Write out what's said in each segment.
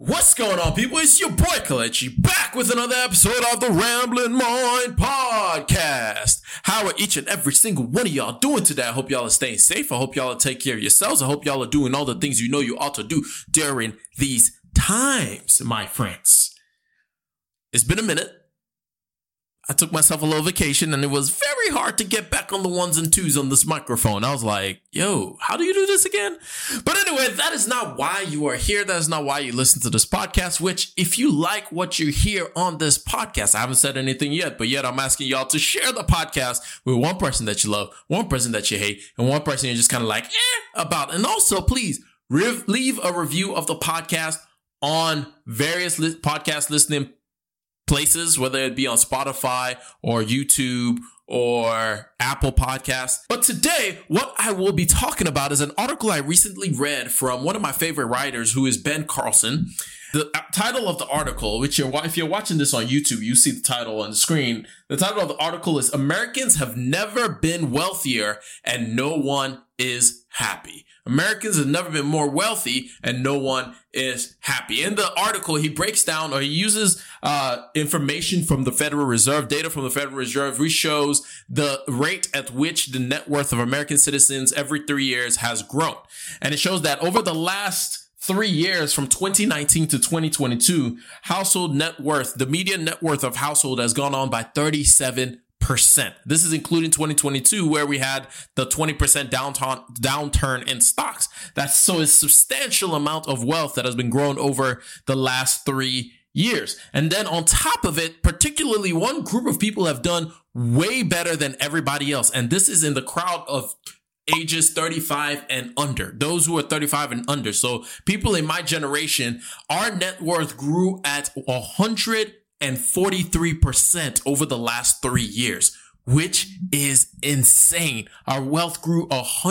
What's going on, people? It's your boy Kalechi back with another episode of the Ramblin' Mind Podcast. How are each and every single one of y'all doing today? I hope y'all are staying safe. I hope y'all are taking care of yourselves. I hope y'all are doing all the things you know you ought to do during these times, my friends. It's been a minute. I took myself a little vacation and it was very hard to get back on the ones and twos on this microphone. I was like, yo, how do you do this again? But anyway, that is not why you are here. That is not why you listen to this podcast, which if you like what you hear on this podcast, I haven't said anything yet, but yet I'm asking y'all to share the podcast with one person that you love, one person that you hate, and one person you're just kind of like, about. And also, please leave a review of the podcast on various podcast listening places, whether it be on Spotify or YouTube or Apple Podcasts. But today, what I will be talking about is an article I recently read from one of my favorite writers, who is Ben Carlson. The title of the article, which if you're watching this on YouTube, you see the title on the screen. The title of the article is "Americans Have Never Been Wealthier and No One is Happy." Americans have never been more wealthy and no one is happy. In the article, he breaks down, or he uses information from the Federal Reserve, data from the Federal Reserve, which shows the rate at which the net worth of American citizens every 3 years has grown. And it shows that over the last 3 years, from 2019 to 2022, household net worth, the median net worth of household has gone on by 37%. This is including 2022, where we had the 20% downturn in stocks. That's so a substantial amount of wealth that has been grown over the last 3 years. And then on top of it, particularly one group of people have done way better than everybody else. And this is in the crowd of ages 35 and under, those who are 35 and under. So people in my generation, our net worth grew at 143% over the last 3 years, which is insane. Our wealth grew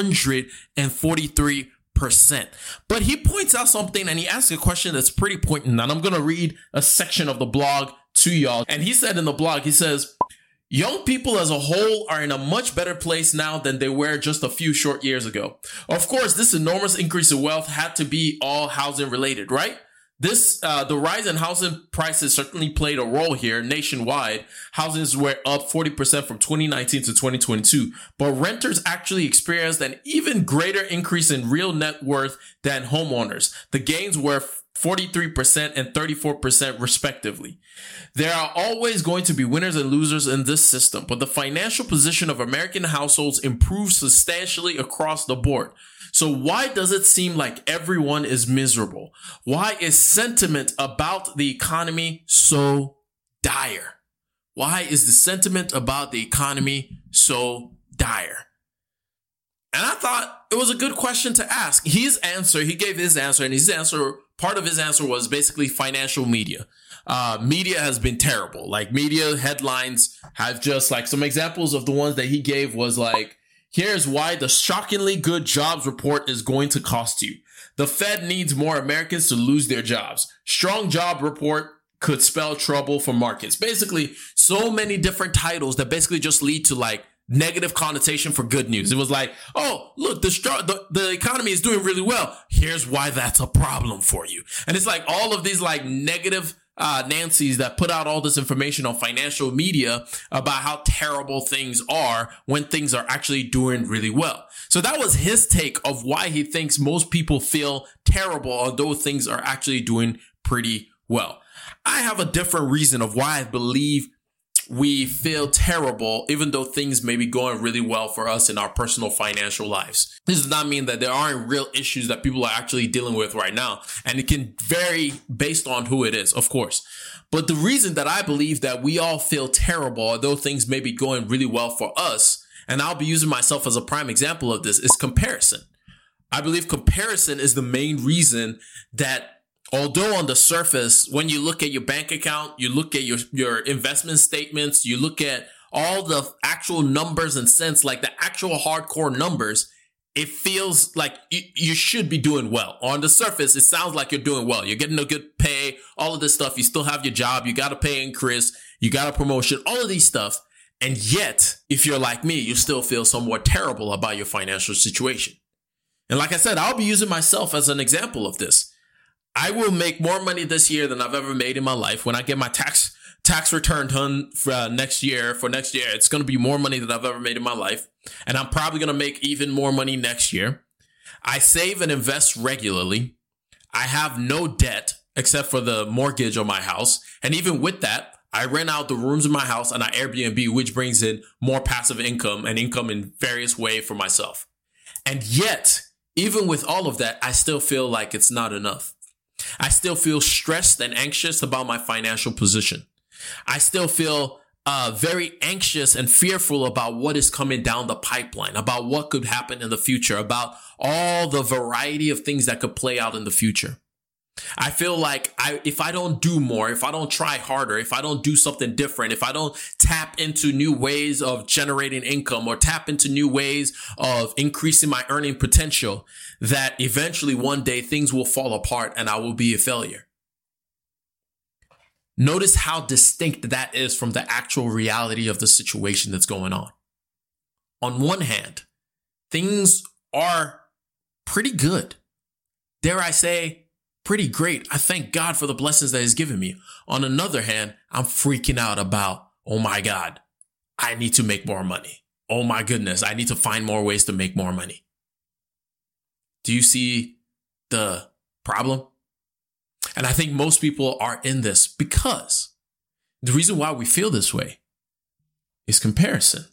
143%. But he points out something and he asks a question that's pretty poignant. And I'm going to read a section of the blog to y'all. And he said in the blog, he says, "Young people as a whole are in a much better place now than they were just a few short years ago. Of course, this enormous increase in wealth had to be all housing related, right? The rise in housing prices certainly played a role here nationwide. Houses were up 40% from 2019 to 2022, but renters actually experienced an even greater increase in real net worth than homeowners. The gains were 43% and 34% respectively. There are always going to be winners and losers in this system, but the financial position of American households improved substantially across the board. So why does it seem like everyone is miserable? Why is sentiment about the economy so dire? Why is the sentiment about the economy so dire?" And I thought it was a good question to ask. He gave his answer, and part of his answer was basically financial media. Media has been terrible. Like, media headlines have just, like, some examples of the ones that he gave was like, "Here's why the shockingly good jobs report is going to cost you. The Fed needs more Americans to lose their jobs. Strong job report could spell trouble for markets." Basically, so many different titles that basically just lead to, like, negative connotation for good news. It was like, oh, look, the economy is doing really well. Here's why that's a problem for you. And it's like all of these, like, negative Nancy's that put out all this information on financial media about how terrible things are when things are actually doing really well. So that was his take of why he thinks most people feel terrible, although things are actually doing pretty well. I have a different reason of why I believe we feel terrible, even though things may be going really well for us in our personal financial lives. This does not mean that there aren't real issues that people are actually dealing with right now. And it can vary based on who it is, of course. But the reason that I believe that we all feel terrible, although things may be going really well for us, and I'll be using myself as a prime example of this, is comparison. I believe comparison is the main reason that, although on the surface, when you look at your bank account, you look at your investment statements, you look at all the actual numbers and cents, like the actual hardcore numbers, it feels like you should be doing well. On the surface, it sounds like you're doing well. You're getting a good pay, all of this stuff. You still have your job. You got a pay increase. You got a promotion, all of these stuff. And yet, if you're like me, you still feel somewhat terrible about your financial situation. And like I said, I'll be using myself as an example of this. I will make more money this year than I've ever made in my life. When I get my tax return done for next year, it's going to be more money than I've ever made in my life. And I'm probably going to make even more money next year. I save and invest regularly. I have no debt except for the mortgage on my house. And even with that, I rent out the rooms in my house and I Airbnb, which brings in more passive income and income in various ways for myself. And yet, even with all of that, I still feel like it's not enough. I still feel stressed and anxious about my financial position. I still feel very anxious and fearful about what is coming down the pipeline, about what could happen in the future, about all the variety of things that could play out in the future. I feel like if I don't do more, if I don't try harder, if I don't do something different, if I don't tap into new ways of generating income or tap into new ways of increasing my earning potential, that eventually one day things will fall apart and I will be a failure. Notice how distinct that is from the actual reality of the situation that's going on. On one hand, things are pretty good. Dare I say, pretty great. I thank God for the blessings that He's given me. On another hand, I'm freaking out about, oh my God, I need to make more money. Oh my goodness, I need to find more ways to make more money. Do you see the problem? And I think most people are in this because the reason why we feel this way is comparison.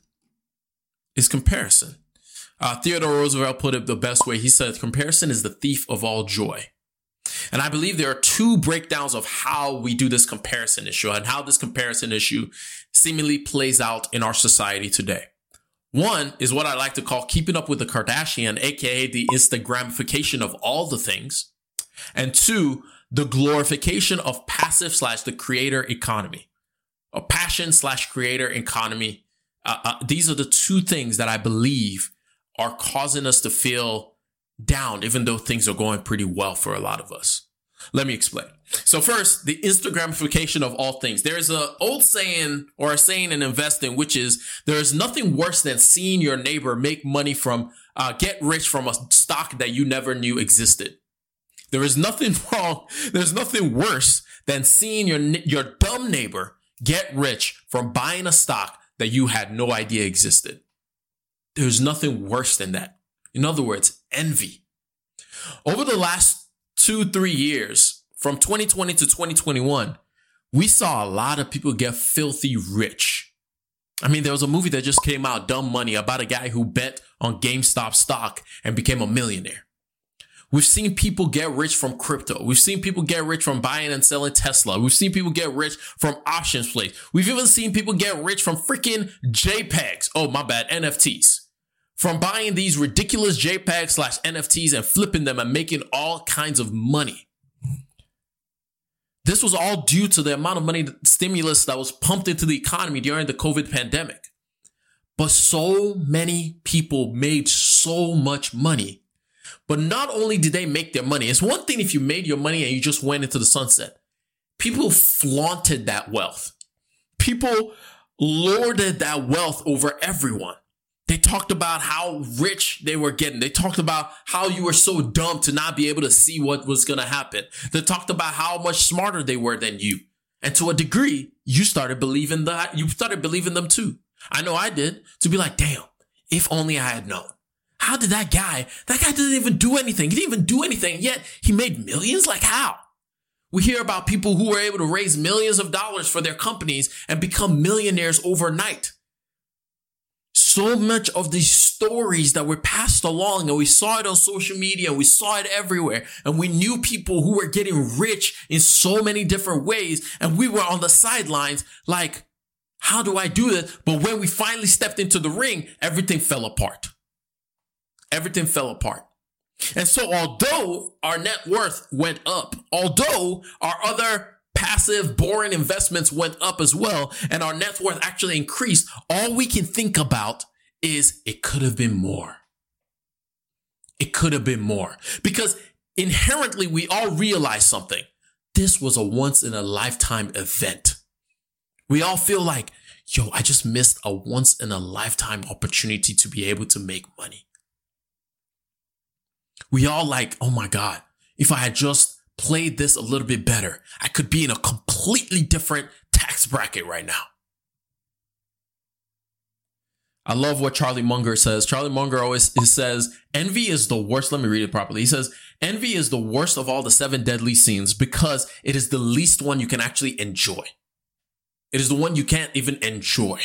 Theodore Roosevelt put it the best way. He said, comparison is the thief of all joy. And I believe there are two breakdowns of how we do this comparison issue and how this comparison issue seemingly plays out in our society today. One is what I like to call keeping up with the Kardashian, aka the Instagramification of all the things. And two, the glorification of passive / the creator economy, a passion / creator economy. These are the two things that I believe are causing us to feel down, even though things are going pretty well for a lot of us. Let me explain. So first, the Instagramification of all things. There's an old saying or a saying in investing, which is there is nothing worse than seeing your neighbor make money from, get rich from a stock that you never knew existed. There is nothing wrong. There's nothing worse than seeing your dumb neighbor get rich from buying a stock that you had no idea existed. There's nothing worse than that. In other words, envy. Over the last 2-3 years, from 2020 to 2021, we saw a lot of people get filthy rich. I mean, there was a movie that just came out, Dumb Money, about a guy who bet on GameStop stock and became a millionaire. We've seen people get rich from crypto. We've seen people get rich from buying and selling Tesla. We've seen people get rich from options plays. We've even seen people get rich from freaking JPEGs. Oh, my bad, NFTs. From buying these ridiculous JPEGs / NFTs and flipping them and making all kinds of money. This was all due to the amount of money stimulus that was pumped into the economy during the COVID pandemic. But so many people made so much money. But not only did they make their money, it's one thing if you made your money and you just went into the sunset. People flaunted that wealth. People lorded that wealth over everyone. They talked about how rich they were getting. They talked about how you were so dumb to not be able to see what was going to happen. They talked about how much smarter they were than you. And to a degree, you started believing that. You started believing them too. I know I did. To be like, damn, if only I had known. How did that guy didn't even do anything. He didn't even do anything, yet he made millions? Like how? We hear about people who were able to raise millions of dollars for their companies and become millionaires overnight. So much of these stories that were passed along, and we saw it on social media, and we saw it everywhere, and we knew people who were getting rich in so many different ways, and we were on the sidelines like, how do I do this? But when we finally stepped into the ring, everything fell apart. Everything fell apart. And so although our net worth went up, although our other passive, boring investments went up as well, and our net worth actually increased, all we can think about is it could have been more. It could have been more. Because inherently, we all realize something. This was a once-in-a-lifetime event. We all feel like, yo, I just missed a once-in-a-lifetime opportunity to be able to make money. We all like, oh my God, if I had just played this a little bit better, I could be in a completely different tax bracket right now. I love what Charlie Munger says. Charlie Munger always says, envy is the worst. Let me read it properly. He says, envy is the worst of all the 7 deadly sins because it is the least one you can actually enjoy. It is the one you can't even enjoy.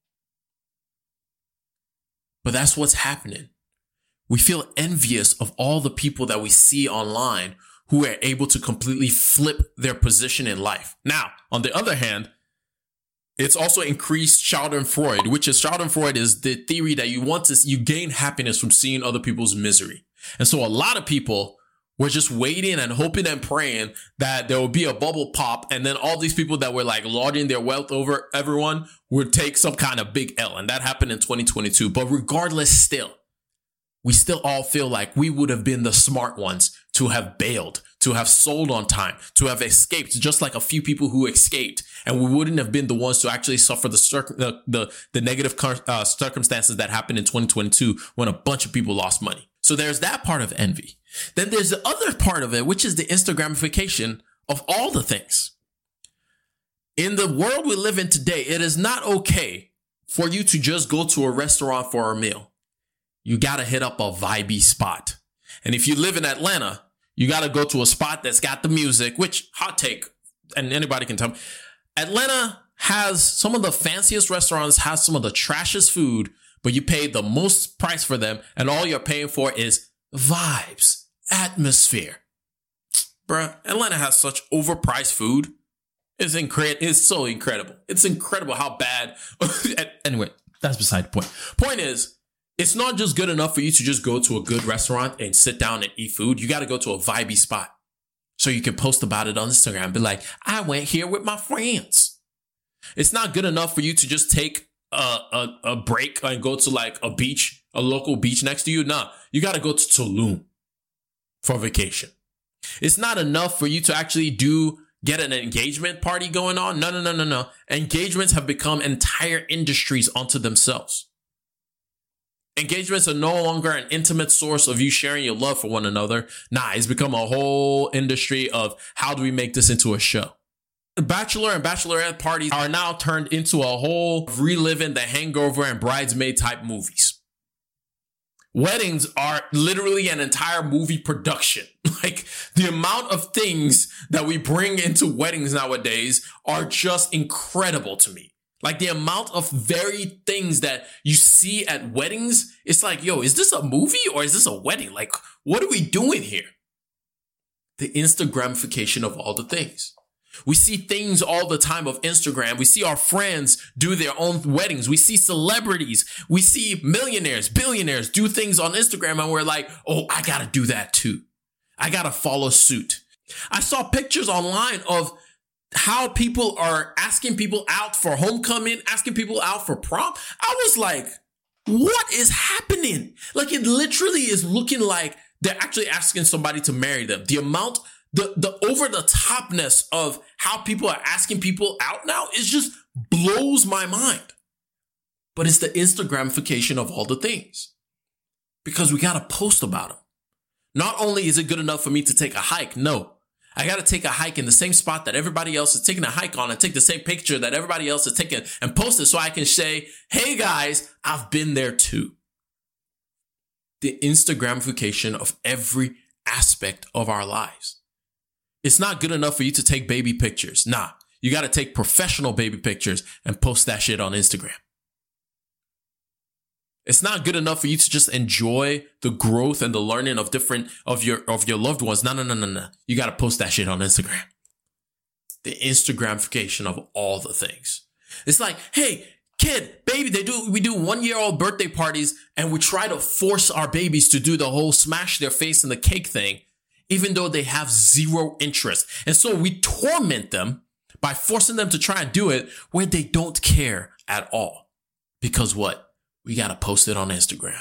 But that's what's happening. We feel envious of all the people that we see online who are able to completely flip their position in life. Now, on the other hand, it's also increased Schadenfreude, which is Schadenfreude is the theory that you gain happiness from seeing other people's misery. And so a lot of people were just waiting and hoping and praying that there would be a bubble pop. And then all these people that were like lording their wealth over everyone would take some kind of big L. And that happened in 2022. But regardless, still, we still all feel like we would have been the smart ones to have bailed, to have sold on time, to have escaped, just like a few people who escaped. And we wouldn't have been the ones to actually suffer the negative circumstances that happened in 2022 when a bunch of people lost money. So there's that part of envy. Then there's the other part of it, which is the Instagramification of all the things. In the world we live in today, it is not okay for you to just go to a restaurant for a meal. You got to hit up a vibey spot. And if you live in Atlanta, you got to go to a spot that's got the music, which, hot take, and anybody can tell me, Atlanta has some of the fanciest restaurants, has some of the trashiest food, but you pay the most price for them, and all you're paying for is vibes, atmosphere. Bruh, Atlanta has such overpriced food. It's so incredible. It's incredible how bad. Anyway, that's beside the point. Point is, it's not just good enough for you to just go to a good restaurant and sit down and eat food. You got to go to a vibey spot so you can post about it on Instagram and be like, I went here with my friends. It's not good enough for you to just take a break and go to like a beach, a local beach next to you. Nah, you got to go to Tulum for vacation. It's not enough for you to actually get an engagement party going on. No. Engagements have become entire industries unto themselves. Engagements are no longer an intimate source of you sharing your love for one another. Nah, it's become a whole industry of how do we make this into a show? Bachelor and bachelorette parties are now turned into a whole reliving the Hangover and Bridesmaid type movies. Weddings are literally an entire movie production. Like the amount of things that we bring into weddings nowadays are just incredible to me. Like the amount of varied things that you see at weddings, it's like, yo, is this a movie or is this a wedding? Like, what are we doing here? The Instagramification of all the things. We see things all the time of Instagram. We see our friends do their own weddings. We see celebrities. We see millionaires, billionaires do things on Instagram and we're like, oh, I gotta do that too. I gotta follow suit. I saw pictures online of how people are asking people out for homecoming, asking people out for prom. I was like, what is happening? Like it literally is looking like they're actually asking somebody to marry them. The amount, the over the topness of how people are asking people out now is just blows my mind. But it's the Instagramification of all the things because we got to post about them. Not only is it good enough for me to take a hike, no. I got to take a hike in the same spot that everybody else is taking a hike on and take the same picture that everybody else is taking and post it so I can say, hey guys, I've been there too. The Instagramification of every aspect of our lives. It's not good enough for you to take baby pictures. Nah, you got to take professional baby pictures and post that shit on Instagram. It's not good enough for you to just enjoy the growth and the learning of your loved ones. No. You got to post that shit on Instagram. The Instagramification of all the things. It's like, hey, kid, baby, we do 1-year-old birthday parties and we try to force our babies to do the whole smash their face in the cake thing, even though they have zero interest. And so we torment them by forcing them to try and do it where they don't care at all. Because what? We got to post it on Instagram.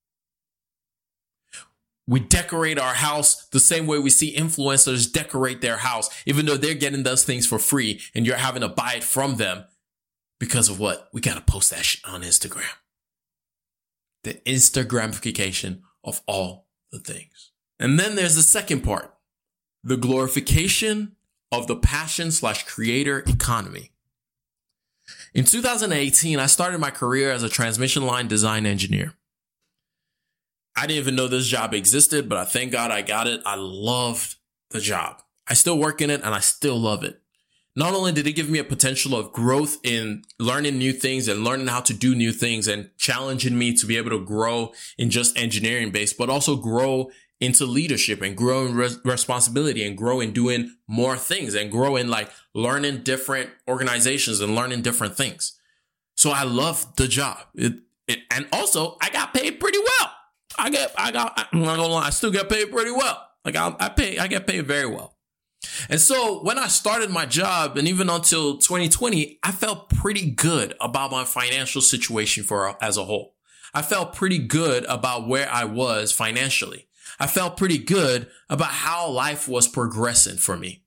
We decorate our house the same way we see influencers decorate their house, even though they're getting those things for free and you're having to buy it from them. Because of what? We got to post that shit on Instagram. The Instagramification of all the things. And then there's the second part. The glorification of the passion/creator economy. In 2018, I started my career as a transmission line design engineer. I didn't even know this job existed, but I thank God I got it. I loved the job. I still work in it and I still love it. Not only did it give me a potential of growth in learning new things and learning how to do new things and challenging me to be able to grow in just engineering base, but also grow into leadership and grow in responsibility and grow in doing more things and grow in like learning different organizations and learning different things. So I love the job. And also I got paid pretty well. I'm not gonna lie, I still get paid pretty well. Like I get paid very well. And so when I started my job and even until 2020, I felt pretty good about my financial situation as a whole. I felt pretty good about where I was financially. I felt pretty good about how life was progressing for me.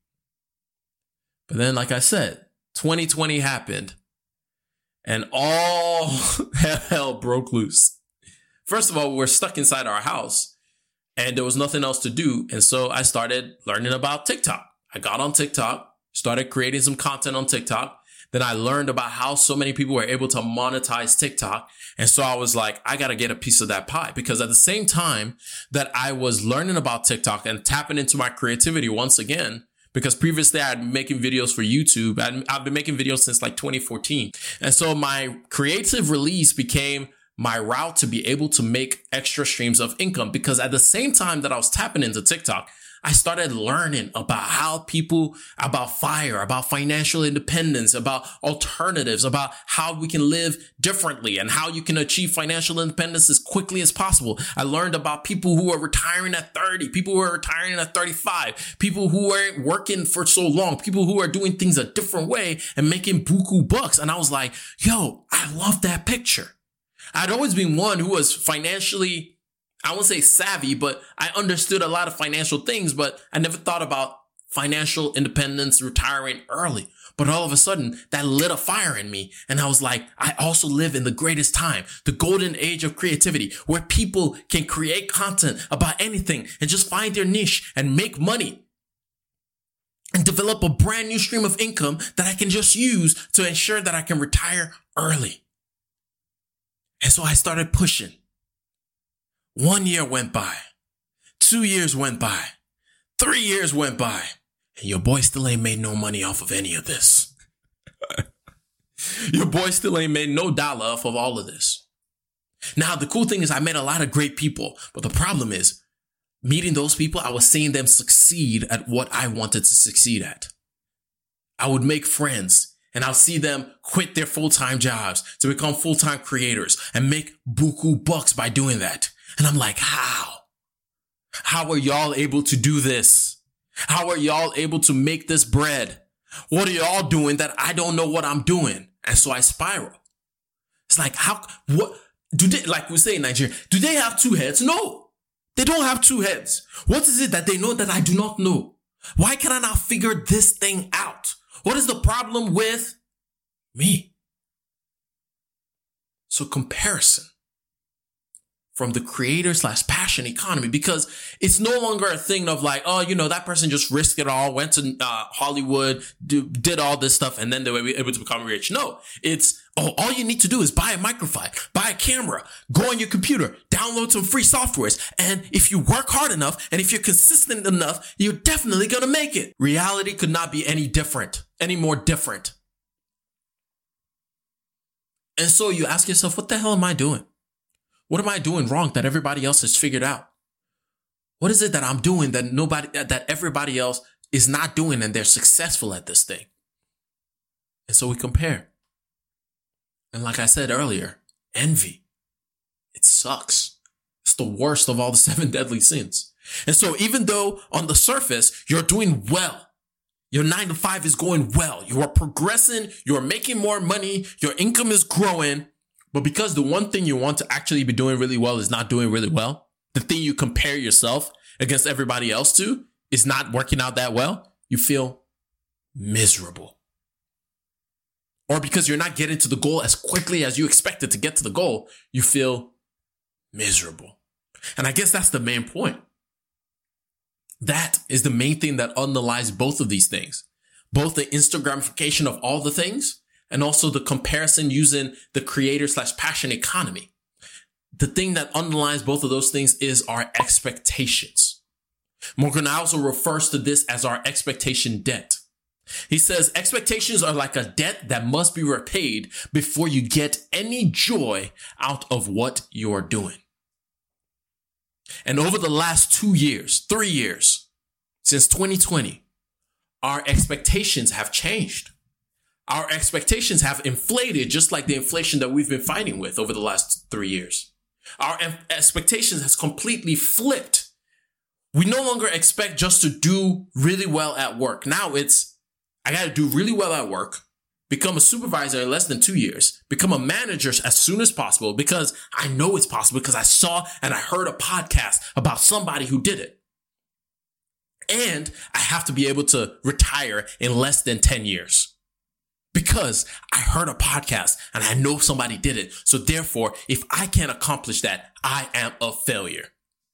But then, like I said, 2020 happened and all hell broke loose. First of all, we were stuck inside our house and there was nothing else to do. And so I started learning about TikTok. I got on TikTok, started creating some content on TikTok. Then I learned about how so many people were able to monetize TikTok. And so I was like, I got to get a piece of that pie, because at the same time that I was learning about TikTok and tapping into my creativity once again, because previously I had been making videos for YouTube. I've been making videos since like 2014. And so my creative release became my route to be able to make extra streams of income, because at the same time that I was tapping into TikTok, I started learning about how people, about FIRE, about financial independence, about alternatives, about how we can live differently and how you can achieve financial independence as quickly as possible. I learned about people who are retiring at 30, people who are retiring at 35, people who are working for so long, people who are doing things a different way and making buku bucks. And I was like, yo, I love that picture. I'd always been one who was financially, I won't say savvy, but I understood a lot of financial things, but I never thought about financial independence, retiring early. But all of a sudden, that lit a fire in me. And I was like, I also live in the greatest time, the golden age of creativity, where people can create content about anything and just find their niche and make money and develop a brand new stream of income that I can just use to ensure that I can retire early. And so I started pushing. 1 year went by, 2 years went by, 3 years went by, and your boy still ain't made no money off of any of this. Your boy still ain't made no dollar off of all of this. Now, the cool thing is I met a lot of great people, but the problem is meeting those people, I was seeing them succeed at what I wanted to succeed at. I would make friends and I'll see them quit their full-time jobs to become full-time creators and make buku bucks by doing that. And I'm like, how? How are y'all able to do this? How are y'all able to make this bread? What are y'all doing that I don't know what I'm doing? And so I spiral. It's like, what do they, like we say in Nigeria, do they have two heads? No, they don't have two heads. What is it that they know that I do not know? Why can I not figure this thing out? What is the problem with me? So comparison from the creator/passion economy, because it's no longer a thing of like, oh, you know, that person just risked it all, went to Hollywood, did all this stuff, and then they were able to become rich. No, it's, all you need to do is buy a microphone, buy a camera, go on your computer, download some free softwares, and if you work hard enough, and if you're consistent enough, you're definitely gonna make it. Reality could not be any more different. And so you ask yourself, what the hell am I doing? What am I doing wrong that everybody else has figured out? What is it that I'm doing that everybody else is not doing and they're successful at this thing? And so we compare. And like I said earlier, envy, it sucks. It's the worst of all the 7 deadly sins. And so even though on the surface, you're doing well, your 9 to 5 is going well, you are progressing, you're making more money, your income is growing, but because the one thing you want to actually be doing really well is not doing really well, the thing you compare yourself against everybody else to is not working out that well, you feel miserable. Or because you're not getting to the goal as quickly as you expected to get to the goal, you feel miserable. And I guess that's the main point. That is the main thing that underlies both of these things. Both the Instagramification of all the things and also the comparison using the creator/passion economy. The thing that underlies both of those things is our expectations. Morgan Housel refers to this as our expectation debt. He says expectations are like a debt that must be repaid before you get any joy out of what you are doing. And over the last 2 years, 3 years, since 2020, our expectations have changed. Our expectations have inflated just like the inflation that we've been fighting with over the last 3 years. Our expectations has completely flipped. We no longer expect just to do really well at work. Now it's, I got to do really well at work, become a supervisor in less than 2 years, become a manager as soon as possible because I know it's possible because I saw and I heard a podcast about somebody who did it. And I have to be able to retire in less than 10 years because I heard a podcast and I know somebody did it. So therefore, if I can't accomplish that, I am a failure.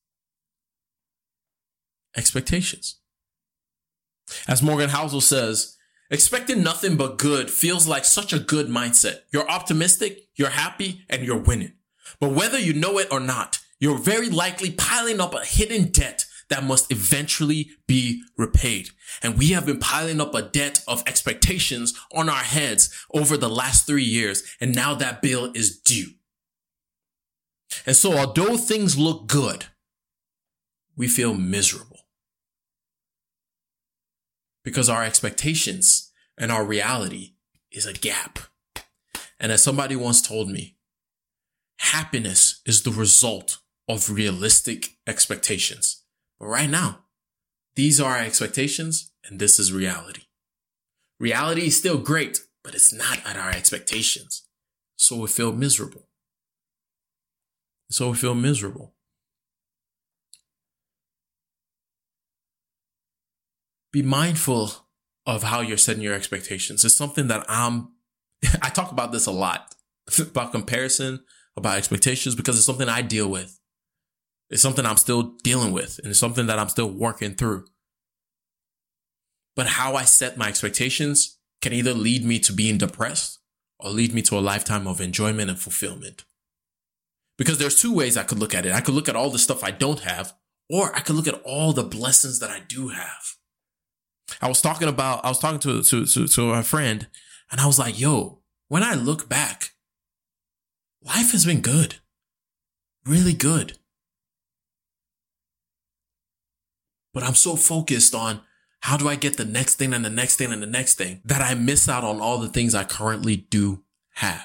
Expectations. As Morgan Housel says, expecting nothing but good feels like such a good mindset. You're optimistic, you're happy, and you're winning. But whether you know it or not, you're very likely piling up a hidden debt that must eventually be repaid. And we have been piling up a debt of expectations on our heads over the last 3 years, and now that bill is due. And so although things look good, we feel miserable. Because our expectations and our reality is a gap. And as somebody once told me, happiness is the result of realistic expectations. But right now, these are our expectations and this is reality. Reality is still great, but it's not at our expectations. So we feel miserable. Be mindful of how you're setting your expectations. It's something that I talk about this a lot, about comparison, about expectations, because it's something I deal with. It's something I'm still dealing with, and it's something that I'm still working through. But how I set my expectations can either lead me to being depressed or lead me to a lifetime of enjoyment and fulfillment. Because there's two ways I could look at it. I could look at all the stuff I don't have, or I could look at all the blessings that I do have. I was talking to a friend, and I was like, yo, when I look back, life has been good. Really good. But I'm so focused on how do I get the next thing and the next thing and the next thing that I miss out on all the things I currently do have.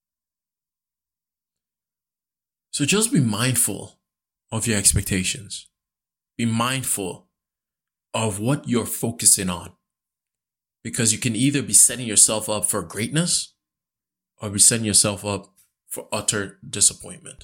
So just be mindful of your expectations. Be mindful of what you're focusing on. Because you can either be setting yourself up for greatness or be setting yourself up for utter disappointment.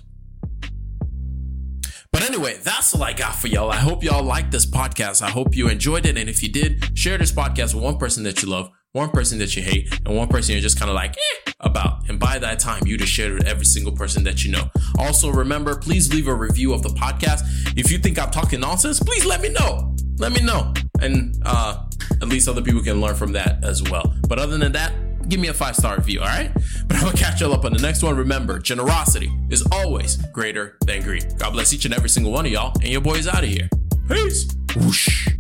But anyway, that's all I got for y'all. I hope y'all liked this podcast. I hope you enjoyed it. And if you did, share this podcast with one person that you love, one person that you hate, and one person you're just kind of like, about. And by that time, you just share it with every single person that you know. Also, remember, please leave a review of the podcast. If you think I'm talking nonsense, please let me know. And at least other people can learn from that as well. But other than that, give me a 5-star review, all right? But I'm going to catch y'all up on the next one. Remember, generosity is always greater than greed. God bless each and every single one of y'all, and your boy is out of here. Peace. Whoosh.